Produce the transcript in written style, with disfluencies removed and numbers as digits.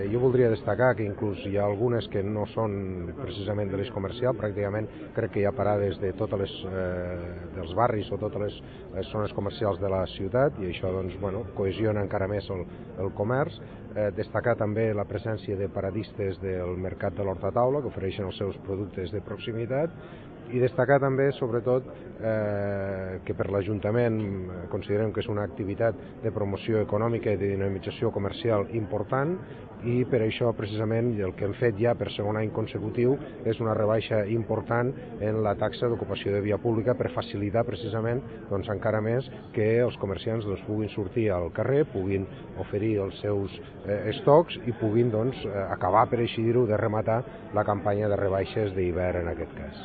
Jo voldria destacar que inclús hi ha algunes que no són precisament de l'eix comercial, pràcticament crec que hi ha parades de totes dels barris o totes les zones comercials de la ciutat i això doncs, cohesiona encara més el comerç. Destacar també la presència de paradistes del mercat de l'Horta-Taula que ofereixen els seus productes de proximitat i destacar també, sobretot, que per l'Ajuntament considerem que és una activitat de promoció econòmica i de dinamització comercial important i per això precisament el que hem fet ja per segon any consecutiu és una rebaixa important en la taxa d'ocupació de via pública per facilitar precisament encara més que els comerciants puguin sortir al carrer, puguin oferir els seus estocs i puguin acabar, per així dir-ho, de rematar la campanya de rebaixes d'hivern en aquest cas.